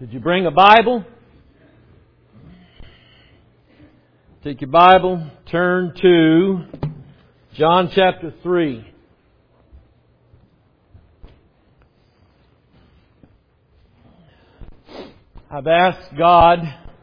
Did you bring a Bible? Take your Bible, turn to John chapter 3. I've asked God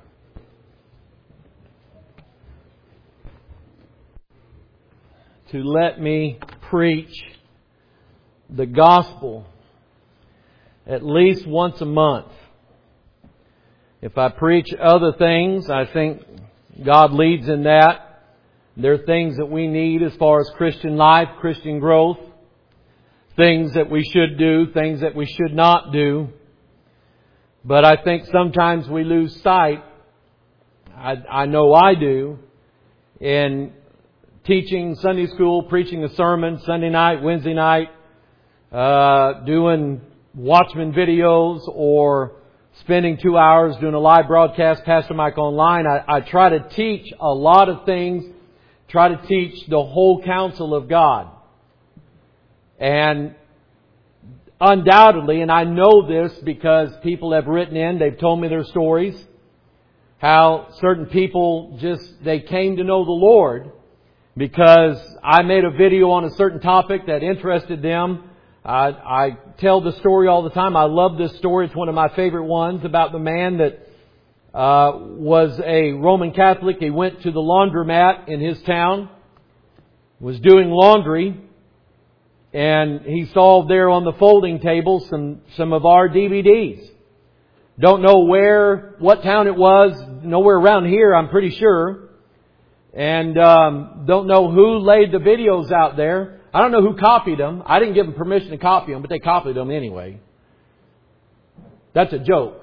to let me preach the gospel at least once a month. If I preach other things, I think God leads in that. There are things that we need as far as Christian life, Christian growth, things that we should do, things that we should not do. But I think sometimes we lose sight, I know I do, in teaching Sunday school, preaching a sermon Sunday night, Wednesday night, doing Watchman videos, or spending 2 hours doing a live broadcast, Pastor Mike Online. I try to teach a lot of things, try to teach the whole counsel of God. And undoubtedly, and I know this because people have written in, they've told me their stories, how certain people they came to know the Lord because I made a video on a certain topic that interested them. I tell the story all the time. I love this story. It's one of my favorite ones about the man that was a Roman Catholic. He went to the laundromat in his town, was doing laundry, and he saw there on the folding table some of our DVDs. Don't know what town it was, nowhere around here, I'm pretty sure. And don't know who laid the videos out there. I don't know who copied them. I didn't give them permission to copy them, but they copied them anyway. That's a joke.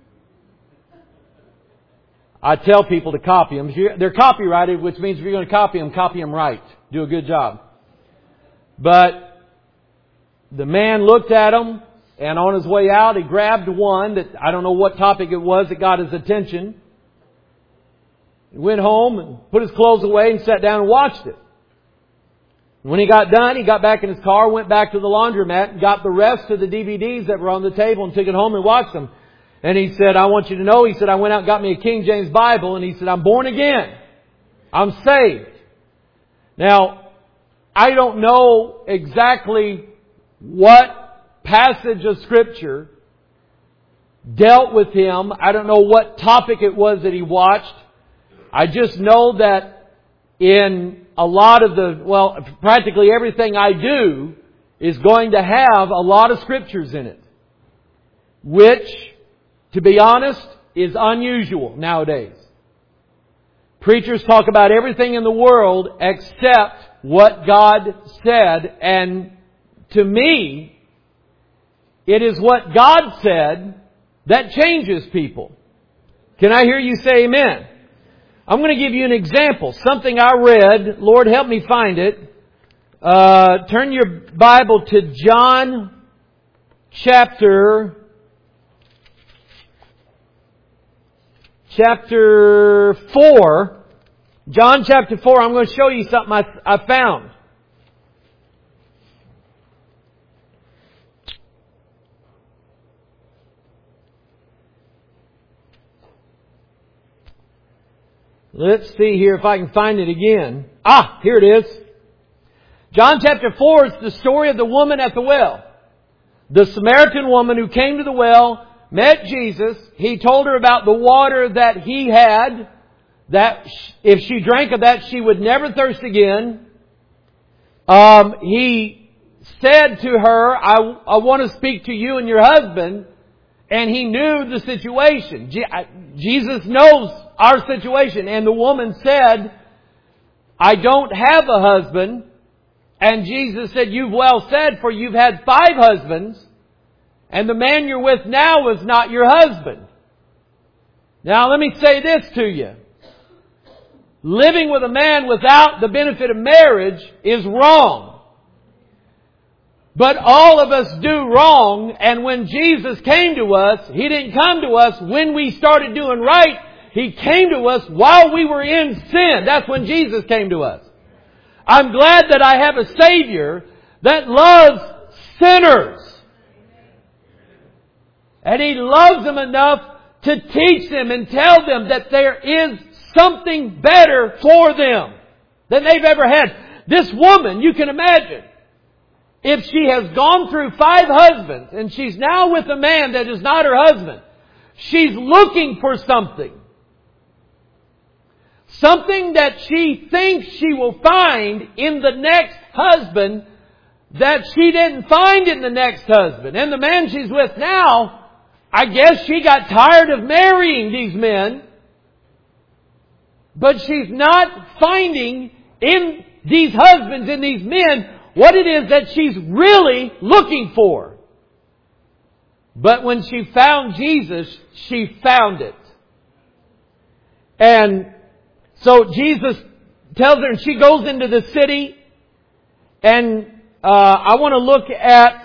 I tell people to copy them. They're copyrighted, which means if you're going to copy them right. Do a good job. But the man looked at them, and on his way out, he grabbed one that I don't know what topic it was that got his attention. He went home and put his clothes away and sat down and watched it. When he got done, he got back in his car, went back to the laundromat, and got the rest of the DVDs that were on the table and took it home and watched them. And he said, I want you to know, he said, I went out and got me a King James Bible, and he said, I'm born again. I'm saved. Now, I don't know exactly what passage of Scripture dealt with him. I don't know what topic it was that he watched. I just know that in a lot of practically everything I do is going to have a lot of Scriptures in it. Which, to be honest, is unusual nowadays. Preachers talk about everything in the world except what God said, and to me, it is what God said that changes people. Can I hear you say amen? I'm going to give you an example. Something I read. Lord, help me find it. Turn your Bible to John chapter 4. John chapter 4. I'm going to show you something I found. Let's see here if I can find it again. Here it is. John chapter 4 is the story of the woman at the well. The Samaritan woman who came to the well, met Jesus. He told her about the water that he had, that if she drank of that, she would never thirst again. He said to her, I want to speak to you and your husband. And he knew the situation. Jesus knows our situation. And the woman said, I don't have a husband. And Jesus said, you've well said, for you've had 5 husbands. And the man you're with now is not your husband. Now let me say this to you. Living with a man without the benefit of marriage is wrong. But all of us do wrong, and when Jesus came to us, He didn't come to us when we started doing right. He came to us while we were in sin. That's when Jesus came to us. I'm glad that I have a Savior that loves sinners. And He loves them enough to teach them and tell them that there is something better for them than they've ever had. This woman, you can imagine, if she has gone through 5 husbands and she's now with a man that is not her husband, she's looking for something. Something that she thinks she will find in the next husband that she didn't find in the next husband. And the man she's with now, I guess she got tired of marrying these men. But she's not finding in these husbands, in these men, what it is that she's really looking for. But when she found Jesus, she found it. And so Jesus tells her, and she goes into the city. And I want to look at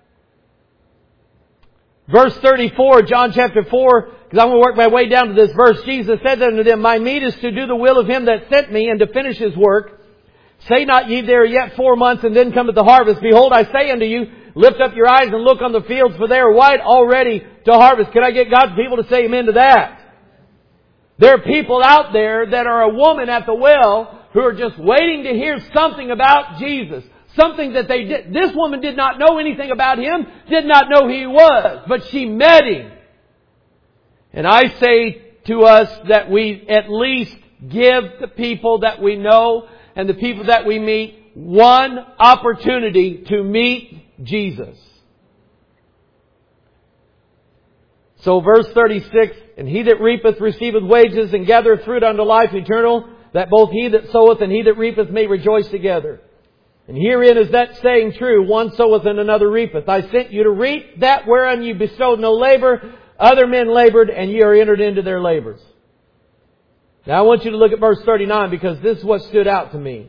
verse 34, John chapter 4, because I'm going to work my way down to this verse. Jesus said unto them, My meat is to do the will of Him that sent me, and to finish His work. Say not ye, there are yet 4 months, and then cometh the harvest. Behold, I say unto you, lift up your eyes and look on the fields, for they are white already to harvest. Can I get God's people to say amen to that? There are people out there that are a woman at the well who are just waiting to hear something about Jesus. Something that they did. This woman did not know anything about Him, did not know who He was, but she met Him. And I say to us that we at least give the people that we know and the people that we meet one opportunity to meet Jesus. So verse 36, And he that reapeth receiveth wages, and gathereth fruit unto life eternal, that both he that soweth and he that reapeth may rejoice together. And herein is that saying true, one soweth and another reapeth. I sent you to reap that whereon you bestowed no labor. Other men labored, and ye are entered into their labors. Now I want you to look at verse 39, because this is what stood out to me.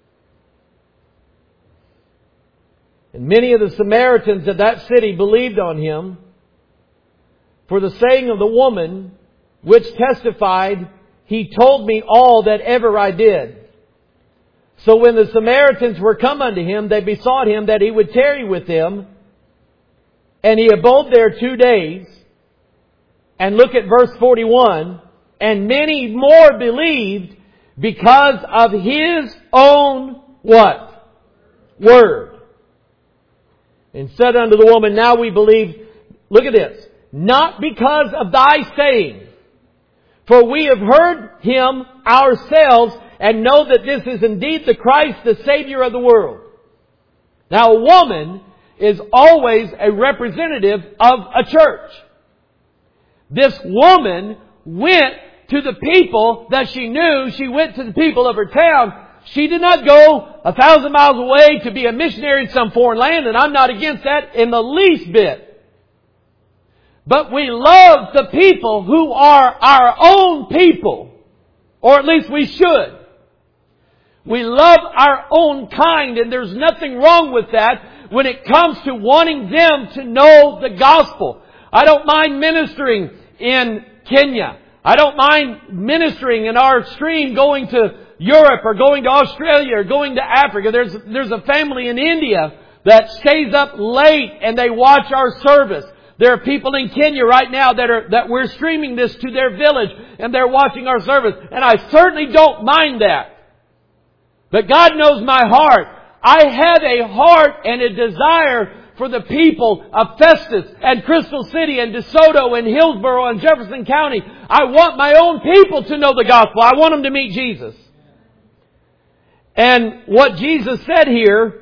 And many of the Samaritans of that city believed on Him, for the saying of the woman, which testified, He told me all that ever I did. So when the Samaritans were come unto Him, they besought Him that He would tarry with them. And He abode there 2 days. And look at verse 41. And many more believed because of His own what? Word. And said unto the woman, Now we believe, look at this, not because of thy saying, for we have heard Him ourselves, and know that this is indeed the Christ, the Savior of the world. Now a woman is always a representative of a church. This woman went to the people that she knew. She went to the people of her town. She did not go 1,000 miles away to be a missionary in some foreign land, and I'm not against that in the least bit. But we love the people who are our own people. Or at least we should. We love our own kind, and there's nothing wrong with that when it comes to wanting them to know the gospel. I don't mind ministering in Kenya. I don't mind ministering in our stream going to Europe or going to Australia or going to Africa. There's a family in India that stays up late and they watch our service. There are people in Kenya right now that we're streaming this to their village, and they're watching our service. And I certainly don't mind that. But God knows my heart. I have a heart and a desire for the people of Festus and Crystal City and DeSoto and Hillsborough and Jefferson County. I want my own people to know the gospel. I want them to meet Jesus. And what Jesus said here,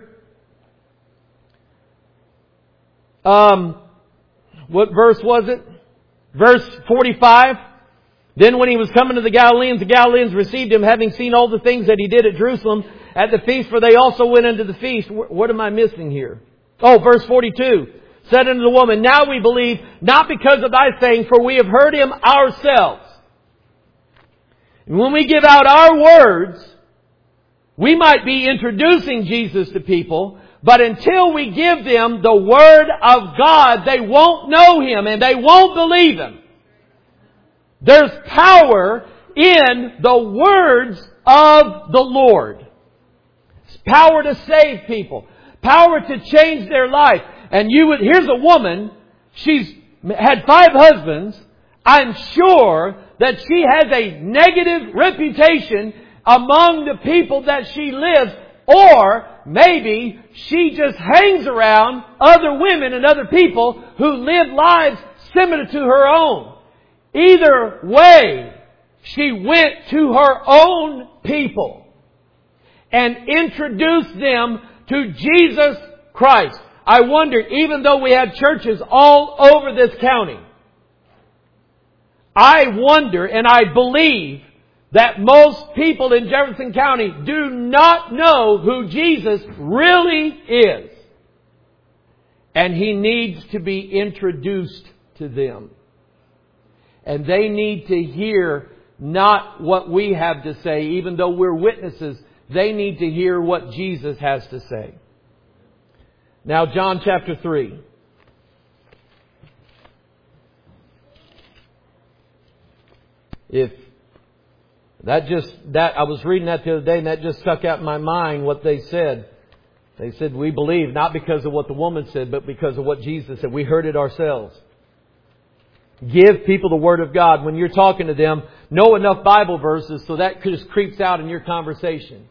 what verse was it? Verse 45. Then when He was coming to the Galileans received Him, having seen all the things that He did at Jerusalem at the feast, for they also went unto the feast. What am I missing here? Oh, verse 42. Said unto the woman, Now we believe, not because of thy saying, for we have heard Him ourselves. And when we give out our words, we might be introducing Jesus to people, but until we give them the Word of God, they won't know Him and they won't believe Him. There's power in the words of the Lord. It's power to save people. Power to change their life. And here's a woman, she's had 5 husbands, I'm sure that she has a negative reputation among the people that she lives. Or maybe she just hangs around other women and other people who live lives similar to her own. Either way, she went to her own people and introduced them to Jesus Christ. I wonder, even though we have churches all over this county, I wonder and I believe that most people in Jefferson County do not know who Jesus really is. And He needs to be introduced to them. And they need to hear not what we have to say, even though we're witnesses. They need to hear what Jesus has to say. Now, John chapter 3. I was reading that the other day, and that just stuck out in my mind what they said. They said, we believe not because of what the woman said, but because of what Jesus said. We heard it ourselves. Give people the Word of God. When you're talking to them, know enough Bible verses so that just creeps out in your conversation.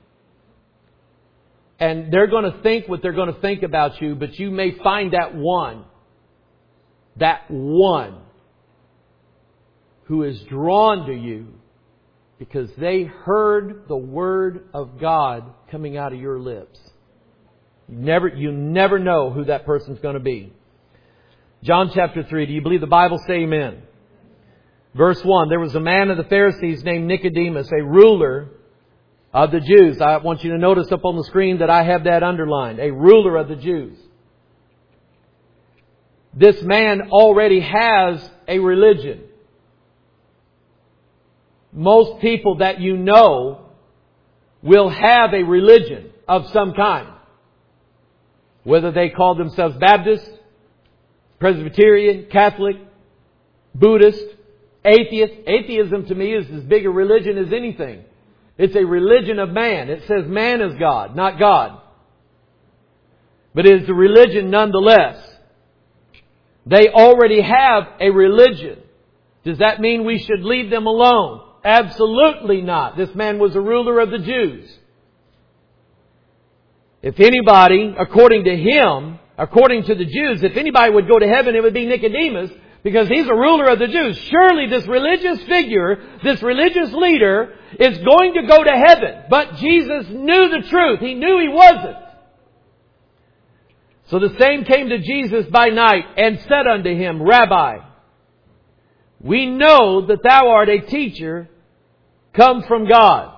And they're going to think what they're going to think about you, but you may find that one who is drawn to you because they heard the Word of God coming out of your lips. You never know who that person's going to be. John chapter 3. Do you believe the Bible? Say amen. Verse 1. There was a man of the Pharisees named Nicodemus, a ruler of the Jews. I want you to notice up on the screen that I have that underlined. A ruler of the Jews. This man already has a religion. Most people that you know will have a religion of some kind. Whether they call themselves Baptist, Presbyterian, Catholic, Buddhist, atheist. Atheism to me is as big a religion as anything. It's a religion of man. It says man is God, not God. But it is a religion nonetheless. They already have a religion. Does that mean we should leave them alone? Absolutely not. This man was a ruler of the Jews. If anybody, according to him, according to the Jews, if anybody would go to heaven, it would be Nicodemus, because he's a ruler of the Jews. Surely this religious figure, this religious leader, is going to go to heaven. But Jesus knew the truth. He knew he wasn't. So the same came to Jesus by night and said unto him, Rabbi, we know that thou art a teacher come from God.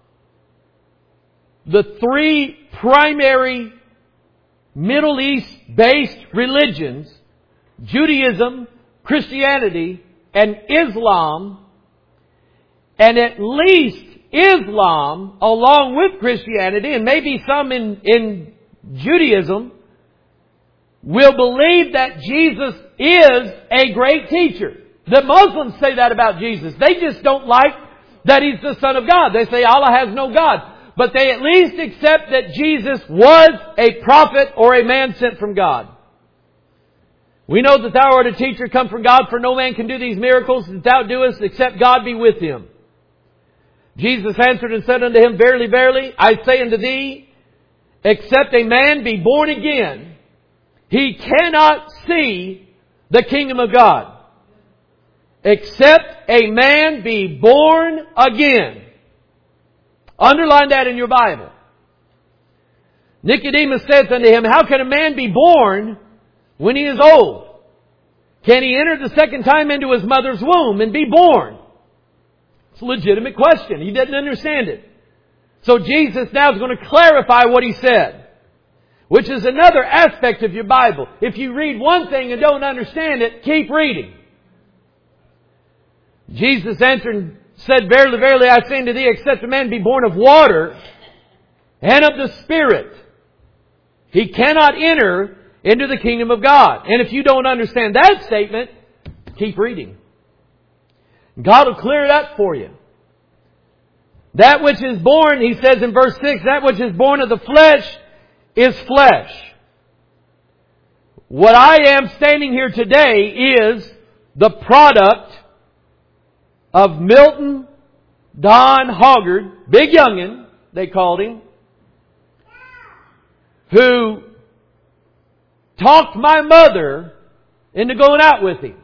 The 3 primary Middle East-based religions, Judaism, Christianity, and Islam, and at least Islam, along with Christianity, and maybe some in Judaism, will believe that Jesus is a great teacher. The Muslims say that about Jesus. They just don't like that He's the Son of God. They say Allah has no God. But they at least accept that Jesus was a prophet or a man sent from God. We know that thou art a teacher come from God, for no man can do these miracles that thou doest except God be with him. Jesus answered and said unto him, Verily, verily, I say unto thee, except a man be born again, he cannot see the kingdom of God. Except a man be born again. Underline that in your Bible. Nicodemus says unto him, How can a man be born when he is old? Can he enter the second time into his mother's womb and be born? It's a legitimate question. He didn't understand it. So Jesus now is going to clarify what He said, which is another aspect of your Bible. If you read one thing and don't understand it, keep reading. Jesus answered and said, Verily, verily, I say unto thee, except a man be born of water and of the Spirit, he cannot enter into the kingdom of God. And if you don't understand that statement, keep reading. God will clear it up for you. That which is born, He says in verse 6, that which is born of the flesh is flesh. What I am standing here today is the product of Milton Don Hoggard, big youngin, they called him, who talked my mother into going out with him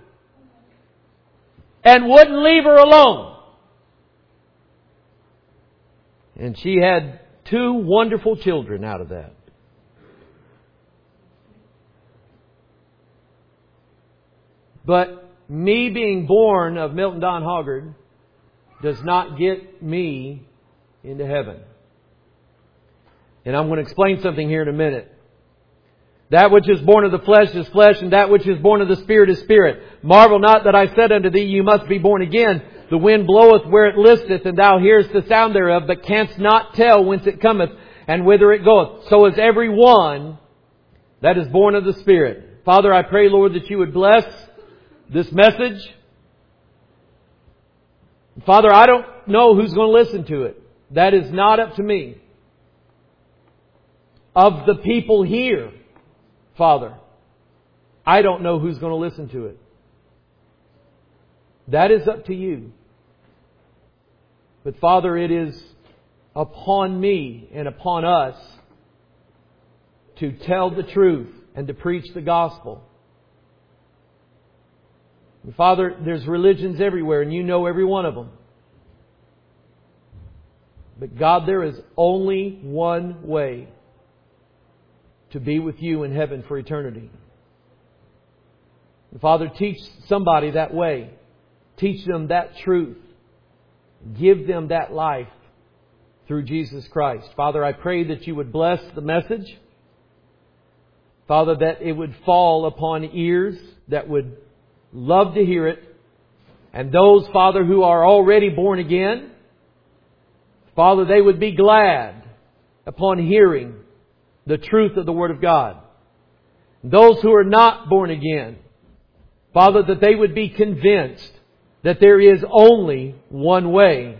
and wouldn't leave her alone. And she had 2 wonderful children out of that. But me being born of Milton Don Hoggard does not get me into heaven. And I'm going to explain something here in a minute. That which is born of the flesh is flesh, and that which is born of the Spirit is spirit. Marvel not that I said unto thee, you must be born again. The wind bloweth where it listeth, and thou hearest the sound thereof, but canst not tell whence it cometh, and whither it goeth. So is every one that is born of the Spirit. Father, I pray, Lord, that you would bless this message. Father, I don't know who's going to listen to it. That is not up to me. Of the people here, Father, I don't know who's going to listen to it. That is up to you. But Father, it is upon me and upon us to tell the truth and to preach the gospel. And Father, there's religions everywhere, and you know every one of them. But God, there is only one way to be with you in heaven for eternity. And Father, teach somebody that way. Teach them that truth. Give them that life through Jesus Christ. Father, I pray that you would bless the message. Father, that it would fall upon ears that would love to hear it. And those, Father, who are already born again, Father, they would be glad upon hearing the truth of the Word of God. Those who are not born again, Father, that they would be convinced that there is only one way.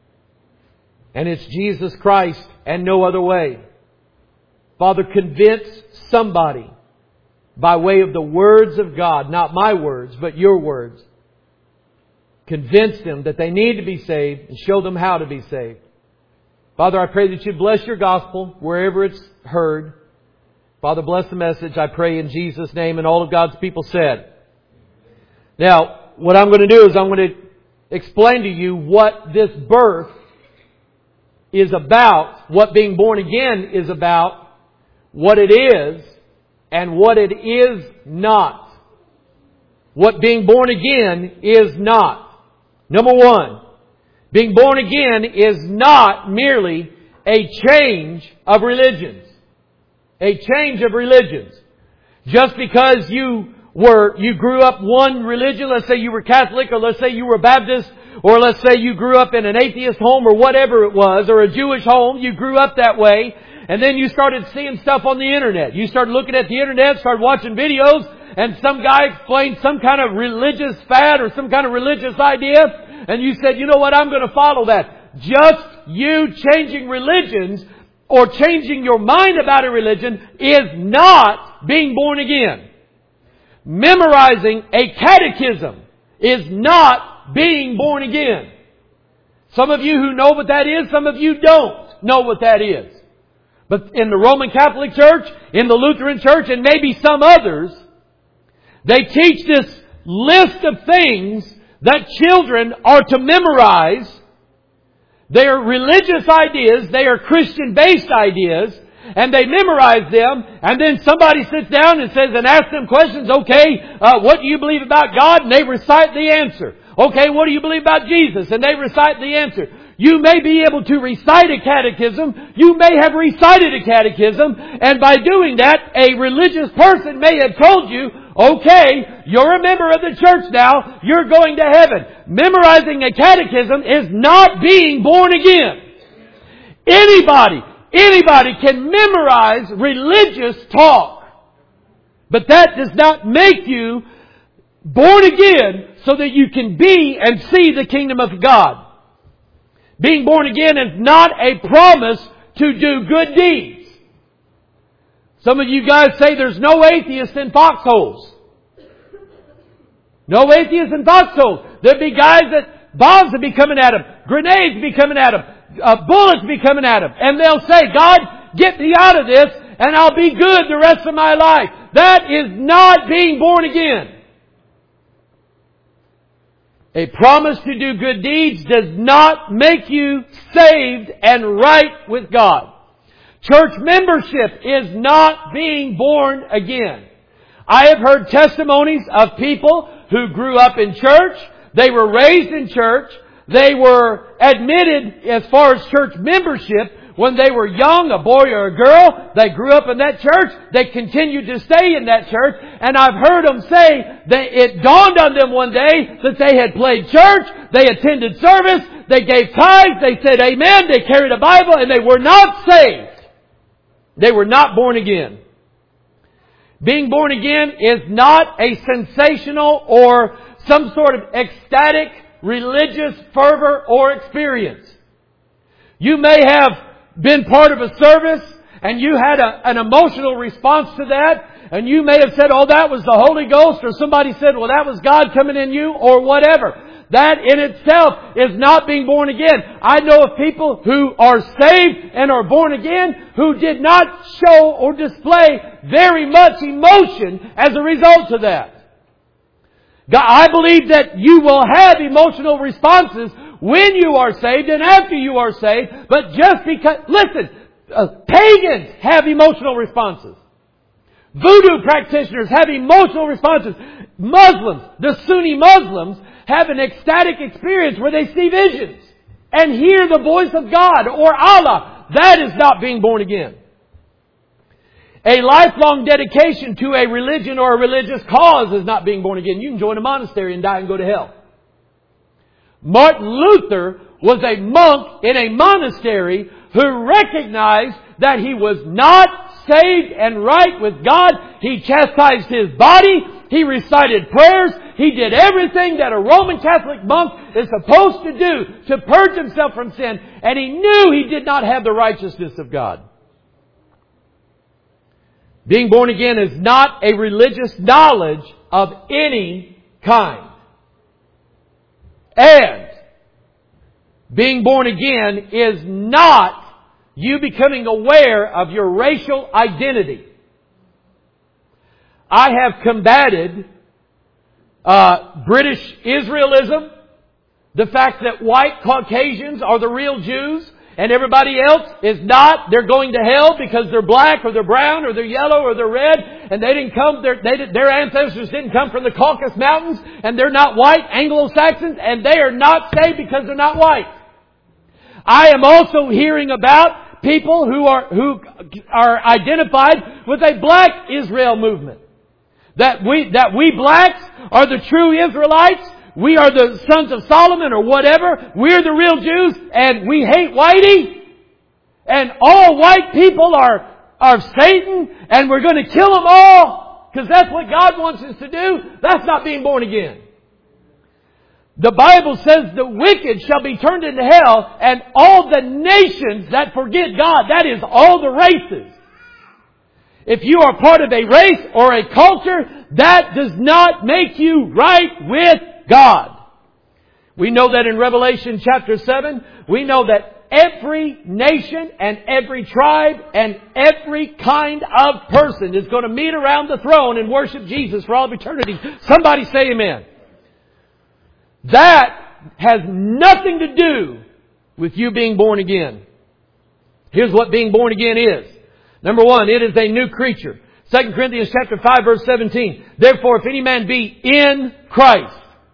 And it's Jesus Christ and no other way. Father, convince somebody by way of the words of God, not my words, but your words. Convince them that they need to be saved and show them how to be saved. Father, I pray that you bless your gospel wherever it's heard. Father, bless the message, I pray in Jesus' name, and all of God's people said. Now, what I'm going to do is I'm going to explain to you what this birth is about, what being born again is about, what it is, and what it is not. What being born again is not. Number one, being born again is not merely a change of religions. A change of religions. Just because you grew up one religion, let's say you were Catholic, or let's say you were Baptist, or let's say you grew up in an atheist home or whatever it was, or a Jewish home, you grew up that way, and then you started seeing stuff on the internet. You started looking at the internet, started watching videos, and some guy explained some kind of religious fad or some kind of religious idea, and you said, you know what, I'm going to follow that. Just you changing religions or changing your mind about a religion is not being born again. Memorizing a catechism is not being born again. Some of you who know what that is, some of you don't know what that is. But in the Roman Catholic Church, in the Lutheran Church, and maybe some others, they teach this list of things that children are to memorize. They are religious ideas, they are Christian-based ideas, and they memorize them, and then somebody sits down and says, and asks them questions, okay, what do you believe about God? And they recite the answer. Okay, what do you believe about Jesus? And they recite the answer. You may be able to recite a catechism. You may have recited a catechism, and by doing that, a religious person may have told you, okay, you're a member of the church now, you're going to heaven. Memorizing a catechism is not being born again. Anybody can memorize religious talk. But that does not make you born again so that you can be and see the kingdom of God. Being born again is not a promise to do good deeds. Some of you guys say there's no atheists in foxholes. No atheists in foxholes. There'd be guys that bombs would be coming at them, grenades would be coming at them, bullets would be coming at them. And they'll say, God, get me out of this and I'll be good the rest of my life. That is not being born again. A promise to do good deeds does not make you saved and right with God. Church membership is not being born again. I have heard testimonies of people who grew up in church. They were raised in church. They were admitted as far as church membership when they were young, a boy or a girl. They grew up in that church. They continued to stay in that church. And I've heard them say that it dawned on them one day that they had played church. They attended service. They gave tithes. They said amen. They carried a Bible and they were not saved. They were not born again. Being born again is not a sensational or some sort of ecstatic religious fervor or experience. You may have been part of a service and you had an emotional response to that, and you may have said, oh, that was the Holy Ghost, or somebody said, well, that was God coming in you, or whatever. That in itself is not being born again. I know of people who are saved and are born again who did not show or display very much emotion as a result of that. God, I believe that you will have emotional responses when you are saved and after you are saved, but just because, listen, pagans have emotional responses. Voodoo practitioners have emotional responses. Muslims, the Sunni Muslims, have an ecstatic experience where they see visions and hear the voice of God or Allah. That is not being born again. A lifelong dedication to a religion or a religious cause is not being born again. You can join a monastery and die and go to hell. Martin Luther was a monk in a monastery who recognized that he was not saved and right with God. He chastised his body. He recited prayers. He did everything that a Roman Catholic monk is supposed to do to purge himself from sin. And he knew he did not have the righteousness of God. Being born again is not a religious knowledge of any kind. And being born again is not you becoming aware of your racial identity. I have combated British Israelism, the fact that white Caucasians are the real Jews and everybody else is not. They're going to hell because they're black or they're brown or they're yellow or they're red, and they didn't come. Their ancestors didn't come from the Caucasus Mountains, and they're not white Anglo-Saxons, and they are not saved because they're not white. I am also hearing about people who are identified with a black Israel movement. That we blacks are the true Israelites. We are the sons of Solomon or whatever. We're the real Jews and we hate whitey. And all white people are Satan and we're going to kill them all because that's what God wants us to do. That's not being born again. The Bible says the wicked shall be turned into hell and all the nations that forget God, that is all the races. If you are part of a race or a culture, that does not make you right with God. We know that in Revelation chapter 7, we know that every nation and every tribe and every kind of person is going to meet around the throne and worship Jesus for all of eternity. Somebody say amen. That has nothing to do with you being born again. Here's what being born again is. Number one, it is a new creature. 2 Corinthians chapter 5 verse 17. Therefore, if any man be in Christ,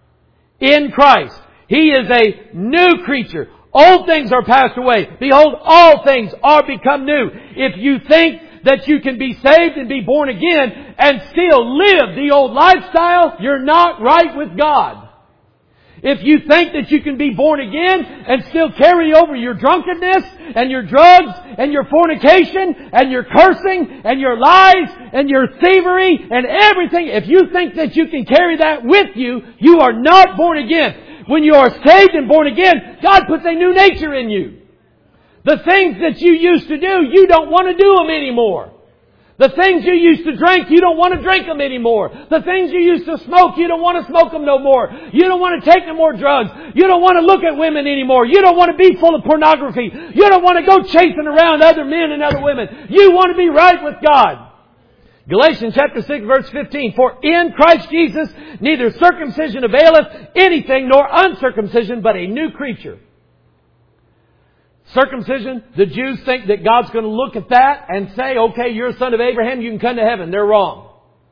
he is a new creature. Old things are passed away. Behold, all things are become new. If you think that you can be saved and be born again and still live the old lifestyle, you're not right with God. If you think that you can be born again and still carry over your drunkenness and your drugs and your fornication and your cursing and your lies and your thievery and everything, if you think that you can carry that with you, you are not born again. When you are saved and born again, God puts a new nature in you. The things that you used to do, you don't want to do them anymore. The things you used to drink, you don't want to drink them anymore. The things you used to smoke, you don't want to smoke them no more. You don't want to take no more drugs. You don't want to look at women anymore. You don't want to be full of pornography. You don't want to go chasing around other men and other women. You want to be right with God. Galatians chapter 6 verse 15. For in Christ Jesus neither circumcision availeth anything nor uncircumcision, but a new creature. Circumcision, the Jews think that God's going to look at that and say, okay, you're a son of Abraham, you can come to heaven. They're wrong.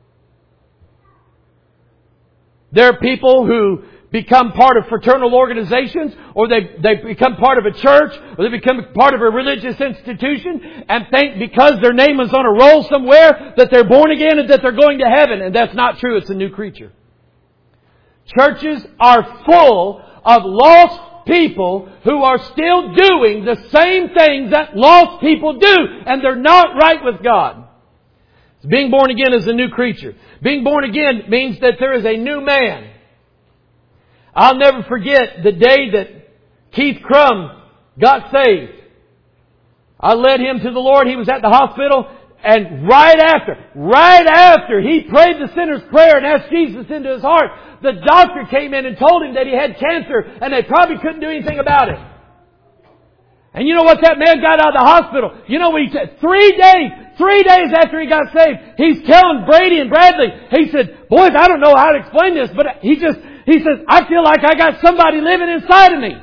There are people who become part of fraternal organizations, or they become part of a church, or they become part of a religious institution, and think because their name is on a roll somewhere that they're born again and that they're going to heaven. And that's not true. It's a new creature. Churches are full of lost people who are still doing the same things that lost people do, and they're not right with God. Being born again is a new creature. Being born again means that there is a new man. I'll never forget the day that Keith Crum got saved. I led him to the Lord. He was at the hospital, and right after he prayed the sinner's prayer and asked Jesus into his heart, the doctor came in and told him that he had cancer and they probably couldn't do anything about it. And you know what that man got out of the hospital? You know what he said? 3 days after he got saved, he's telling Brady and Bradley, he said, boys, I don't know how to explain this, but he says, I feel like I got somebody living inside of me.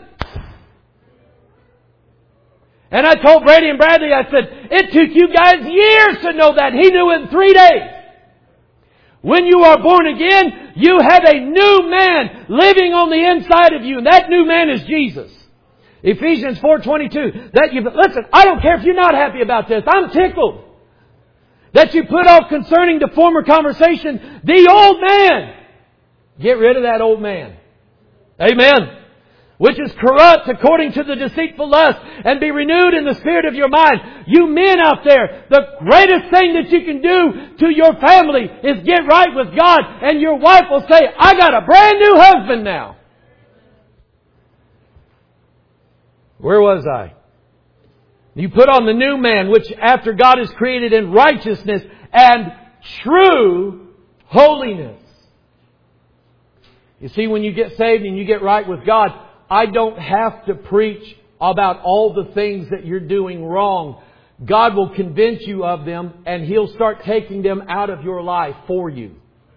And I told Brady and Bradley, I said, it took you guys years to know that. He knew it in 3 days. When you are born again, you have a new man living on the inside of you. And that new man is Jesus. Ephesians 4:22. Listen, I don't care if you're not happy about this. I'm tickled that you put off concerning the former conversation the old man. Get rid of that old man. Amen. Which is corrupt according to the deceitful lust, and be renewed in the spirit of your mind. You men out there, the greatest thing that you can do to your family is get right with God, and your wife will say, I got a brand new husband now. Where was I? You put on the new man, which after God is created in righteousness and true holiness. You see, when you get saved and you get right with God, I don't have to preach about all the things that you're doing wrong. God will convince you of them, and He'll start taking them out of your life for you.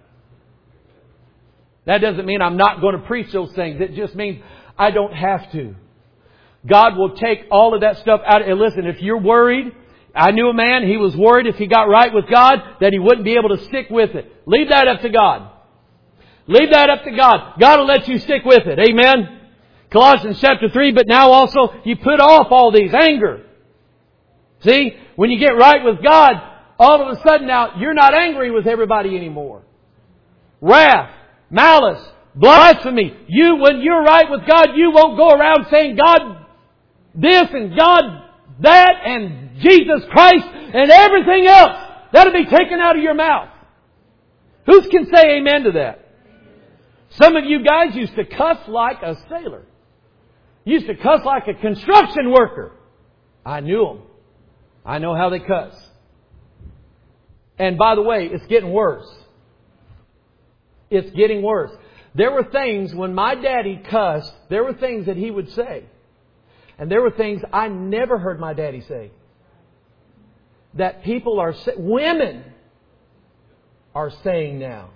That doesn't mean I'm not going to preach those things. It just means I don't have to. God will take all of that stuff out. And listen, if you're worried, I knew a man, he was worried if he got right with God that he wouldn't be able to stick with it. Leave that up to God. Leave that up to God. God will let you stick with it. Amen. Colossians chapter 3, but now also you put off all these. Anger. See, when you get right with God, all of a sudden now you're not angry with everybody anymore. Wrath, malice, blasphemy. When you're right with God, you won't go around saying God this and God that and Jesus Christ and everything else. That'll be taken out of your mouth. Who can say amen to that? Some of you guys used to cuss like a sailor. Used to cuss like a construction worker. I knew them. I know how they cuss. And by the way, it's getting worse. It's getting worse. There were things when my daddy cussed, there were things that he would say. And there were things I never heard my daddy say. That people are women are saying now.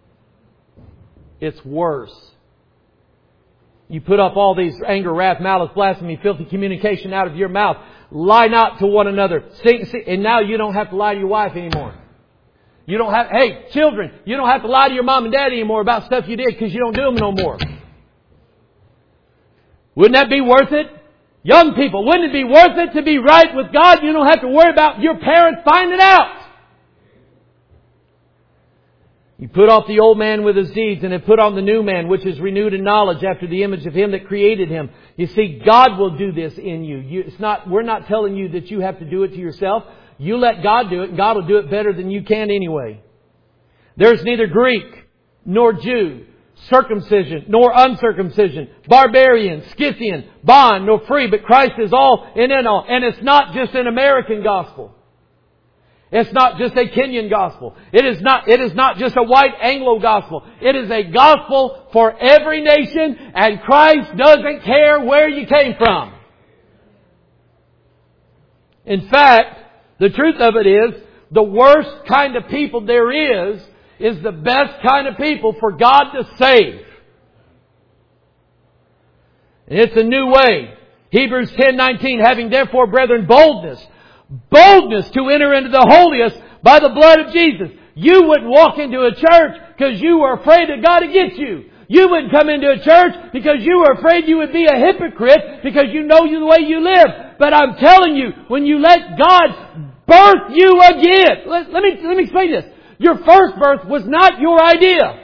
It's worse. You put up all these anger, wrath, malice, blasphemy, filthy communication out of your mouth. Lie not to one another. And now you don't have to lie to your wife anymore. You don't have, hey, children, you don't have to lie to your mom and dad anymore about stuff you did because you don't do them no more. Wouldn't that be worth it? Young people, wouldn't it be worth it to be right with God? You don't have to worry about your parents finding out. You put off the old man with his deeds and have put on the new man, which is renewed in knowledge after the image of Him that created him. You see, God will do this in you. We're not telling you that you have to do it to yourself. You let God do it, and God will do it better than you can anyway. There's neither Greek nor Jew, circumcision nor uncircumcision, barbarian, Scythian, bond nor free, but Christ is all and in all. And it's not just an American gospel. It's not just a Kenyan gospel. It is not just a white Anglo gospel. It is a gospel for every nation, and Christ doesn't care where you came from. In fact, the truth of it is, the worst kind of people there is the best kind of people for God to save. And it's a new way. Hebrews 10:19, having therefore, brethren, boldness to enter into the holiest by the blood of Jesus. You wouldn't walk into a church because you were afraid that God would get you. You wouldn't come into a church because you were afraid you would be a hypocrite because you know the way you live. But I'm telling you, when you let God birth you again, let me explain this. Your first birth was not your idea.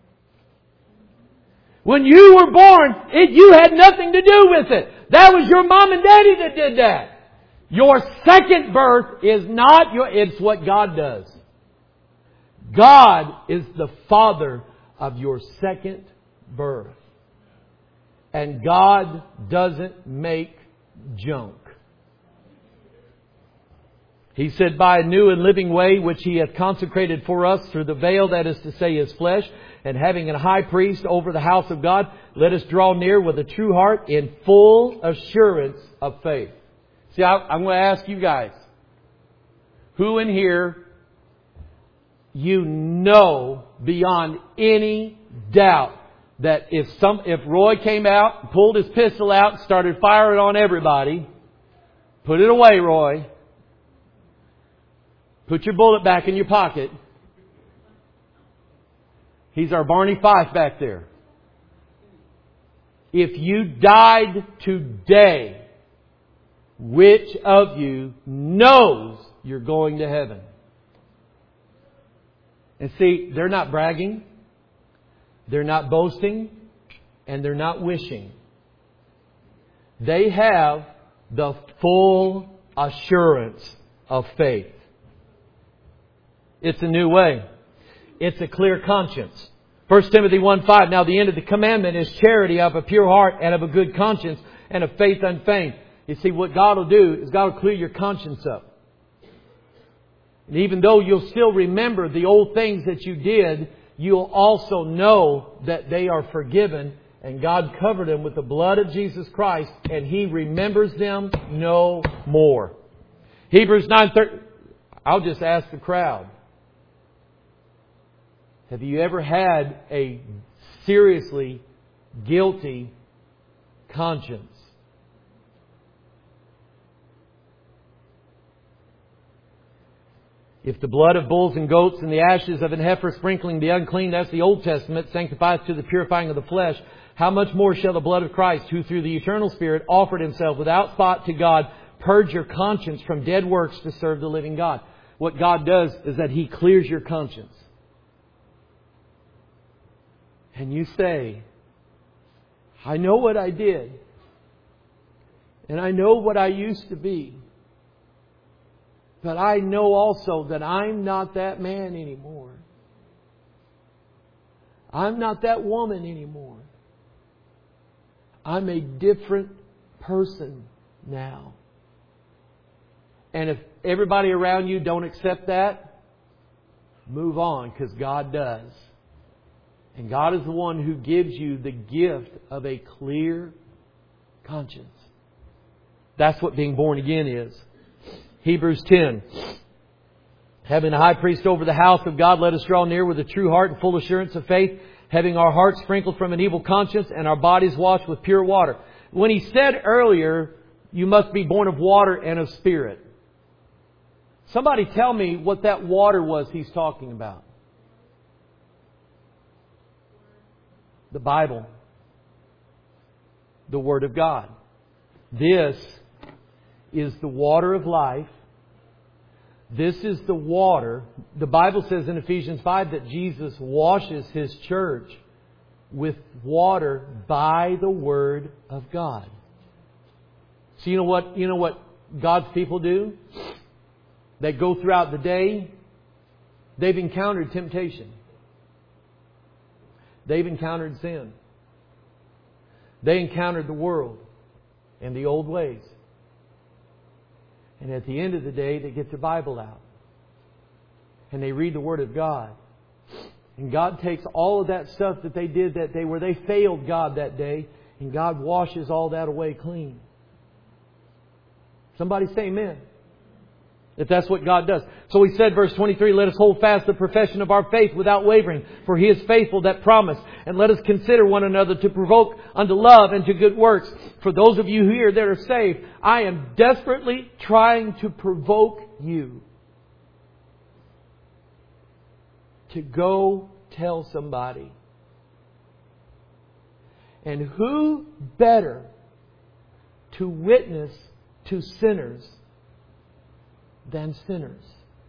When you were born, you had nothing to do with it. That was your mom and daddy that did that. Your second birth is not it's what God does. God is the Father of your second birth. And God doesn't make junk. He said, by a new and living way which He hath consecrated for us through the veil, that is to say His flesh, and having a high priest over the house of God, let us draw near with a true heart in full assurance of faith. See, I'm going to ask you guys, who in here you know beyond any doubt that if Roy came out, pulled his pistol out, and started firing on everybody, put it away, Roy. Put your bullet back in your pocket. He's our Barney Fife back there. If you died today, which of you knows you're going to heaven? And see, they're not bragging, they're not boasting, and they're not wishing. They have the full assurance of faith. It's a new way. It's a clear conscience. 1 Timothy 1:5, now the end of the commandment is charity of a pure heart and of a good conscience and of faith unfeigned. You see, what God will do is God will clear your conscience up. And even though you'll still remember the old things that you did, you'll also know that they are forgiven and God covered them with the blood of Jesus Christ and He remembers them no more. Hebrews 9:30. I'll just ask the crowd. Have you ever had a seriously guilty conscience? If the blood of bulls and goats and the ashes of an heifer sprinkling the unclean, that's the Old Testament, sanctifies to the purifying of the flesh, how much more shall the blood of Christ, who through the eternal Spirit offered Himself without spot to God, purge your conscience from dead works to serve the living God? What God does is that He clears your conscience. And you say, I know what I did. And I know what I used to be. But I know also that I'm not that man anymore. I'm not that woman anymore. I'm a different person now. And if everybody around you don't accept that, move on, because God does. And God is the one who gives you the gift of a clear conscience. That's what being born again is. Hebrews 10. Having a high priest over the house of God, let us draw near with a true heart and full assurance of faith, having our hearts sprinkled from an evil conscience and our bodies washed with pure water. When He said earlier, you must be born of water and of Spirit. Somebody tell me what that water was He's talking about. The Bible. The Word of God. This is the water of life. This is the water. The Bible says in Ephesians 5 that Jesus washes His church with water by the Word of God. So you know what God's people do? They go throughout the day. They've encountered temptation. They've encountered sin. They encountered the world and the old ways. And at the end of the day, they get their Bible out. and they read the Word of God. And God takes all of that stuff that they did that day where they failed God that day, and God washes all that away clean. Somebody say amen. If that's what God does. So He said, verse 23, let us hold fast the profession of our faith without wavering, for He is faithful that promised. And let us consider one another to provoke unto love and to good works. For those of you here that are saved, I am desperately trying to provoke you to go tell somebody. And who better to witness to sinners than sinners?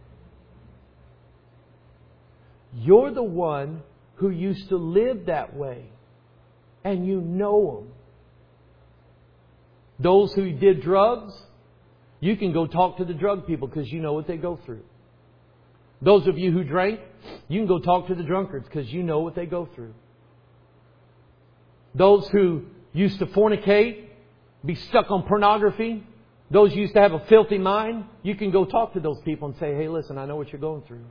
You're the one who used to live that way, and you know them. Those who did drugs, you can go talk to the drug people because you know what they go through. Those of you who drank, you can go talk to the drunkards because you know what they go through. Those who used to fornicate, be stuck on pornography, those who used to have a filthy mind, you can go talk to those people and say, hey, listen, I know what you're going through.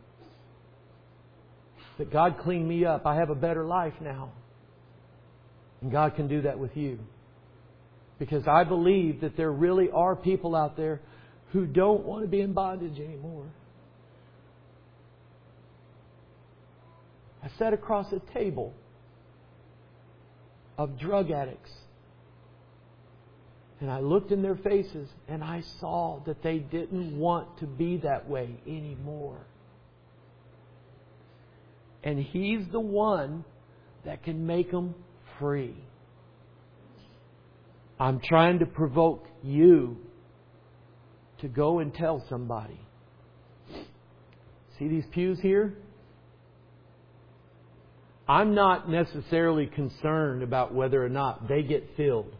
But God cleaned me up. I have a better life now. And God can do that with you. Because I believe that there really are people out there who don't want to be in bondage anymore. I sat across a table of drug addicts. And I looked in their faces and I saw that they didn't want to be that way anymore. And He's the one that can make them free. I'm trying to provoke you to go and tell somebody. See these pews here? I'm not necessarily concerned about whether or not they get filled.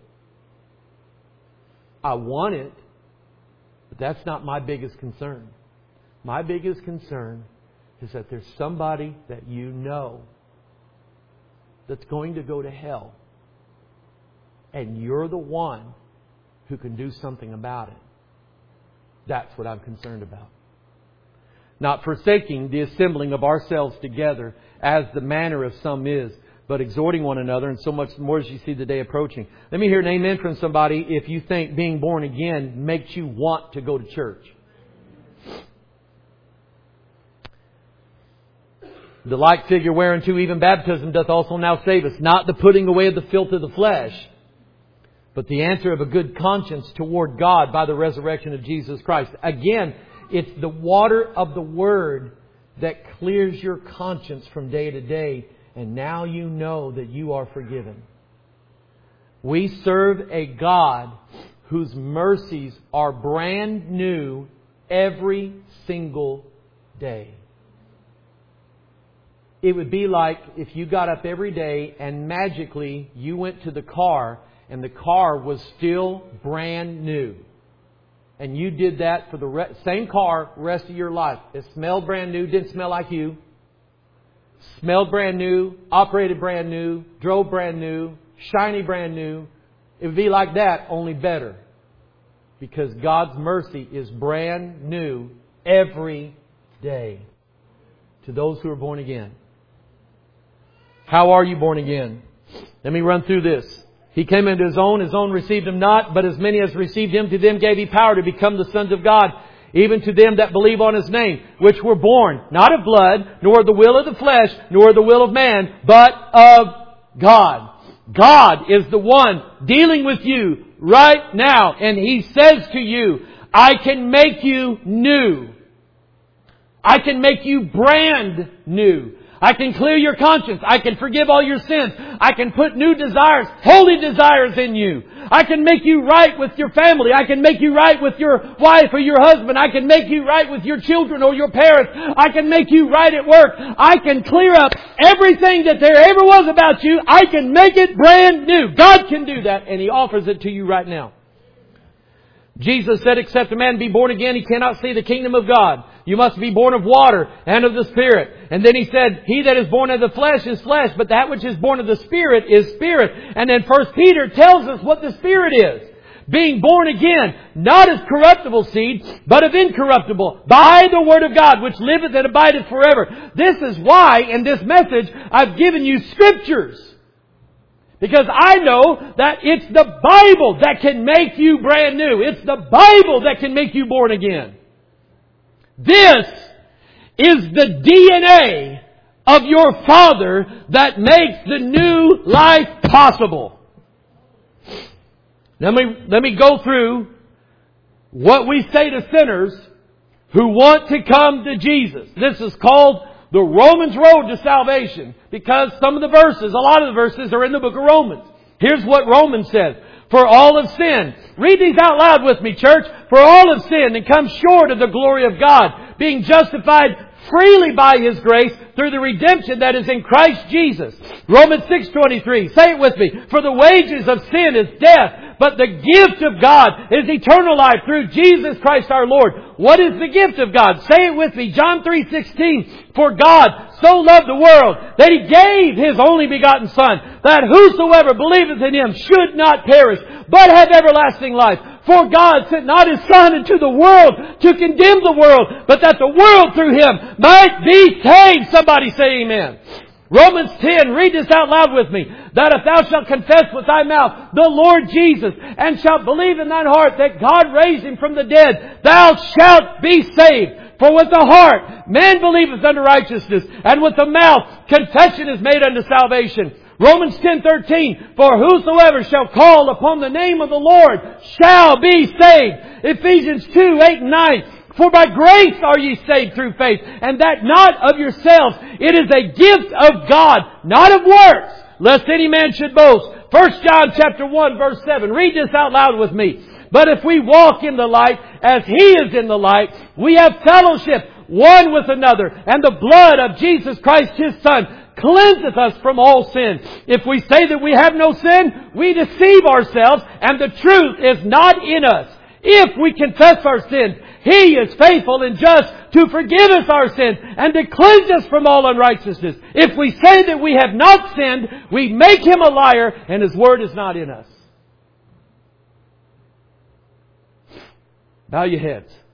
I want it, but that's not my biggest concern. My biggest concern is that there's somebody that you know that's going to go to hell. And you're the one who can do something about it. That's what I'm concerned about. Not forsaking the assembling of ourselves together as the manner of some is, but exhorting one another, and so much more as you see the day approaching. Let me hear an amen from somebody if you think being born again makes you want to go to church. The like figure whereunto even baptism doth also now save us, not the putting away of the filth of the flesh, but the answer of a good conscience toward God by the resurrection of Jesus Christ. Again, it's the water of the Word that clears your conscience from day to day. And now you know that you are forgiven. We serve a God whose mercies are brand new every single day. It would be like if you got up every day and magically you went to the car and the car was still brand new. And you did that for the same car rest of your life. It smelled brand new, didn't smell like you. Smelled brand new, operated brand new, drove brand new, shiny brand new. It would be like that, only better. Because God's mercy is brand new every day to those who are born again. How are you born again? Let me run through this. He came into His own received Him not, but as many as received Him, to them gave He power to become the sons of God, even to them that believe on His name, which were born, not of blood, nor of the will of the flesh, nor of the will of man, but of God. God is the one dealing with you right now. And He says to you, I can make you new. I can make you brand new. I can clear your conscience. I can forgive all your sins. I can put new desires, holy desires in you. I can make you right with your family. I can make you right with your wife or your husband. I can make you right with your children or your parents. I can make you right at work. I can clear up everything that there ever was about you. I can make it brand new. God can do that, and He offers it to you right now. Jesus said, except a man be born again, he cannot see the kingdom of God. You must be born of water and of the Spirit. And then He said, he that is born of the flesh is flesh, but that which is born of the Spirit is spirit. And then 1 Peter tells us what the Spirit is. being born again, not as corruptible seed, but of incorruptible, by the Word of God, which liveth and abideth forever. This is why, in this message, I've given you Scriptures. Because I know that it's the Bible that can make you brand new. It's the Bible that can make you born again. This is the DNA of your Father that makes the new life possible. Let me go through what we say to sinners who want to come to Jesus. This is called the Romans Road to Salvation, because some of the verses, a lot of the verses are in the book of Romans. Here's what Romans says. For all have sinned. Read these out loud with me, church. For all have sinned and come short of the glory of God, being justified freely by His grace through the redemption that is in Christ Jesus. Romans 6:23. Say it with me. For the wages of sin is death, but the gift of God is eternal life through Jesus Christ our Lord. What is the gift of God? Say it with me. John 3:16. For God so loved the world that He gave His only begotten Son, that whosoever believeth in Him should not perish, but have everlasting life. For God sent not His Son into the world to condemn the world, but that the world through Him might be saved. Somebody say amen. Romans 10, read this out loud with me. That if thou shalt confess with thy mouth the Lord Jesus, and shalt believe in thine heart that God raised Him from the dead, thou shalt be saved. For with the heart man believeth unto righteousness, and with the mouth confession is made unto salvation. Romans 10:13, for whosoever shall call upon the name of the Lord shall be saved. Ephesians 2:8 and 9, for by grace are ye saved through faith, and that not of yourselves. It is a gift of God, not of works, lest any man should boast. 1 John chapter 1 verse 7. Read this out loud with me. But if we walk in the light as He is in the light, we have fellowship one with another, and the blood of Jesus Christ His Son cleanseth us from all sin. If we say that we have no sin, we deceive ourselves, and the truth is not in us. If we confess our sins, He is faithful and just to forgive us our sins and to cleanse us from all unrighteousness. If we say that we have not sinned, we make Him a liar, and His word is not in us. Bow your heads.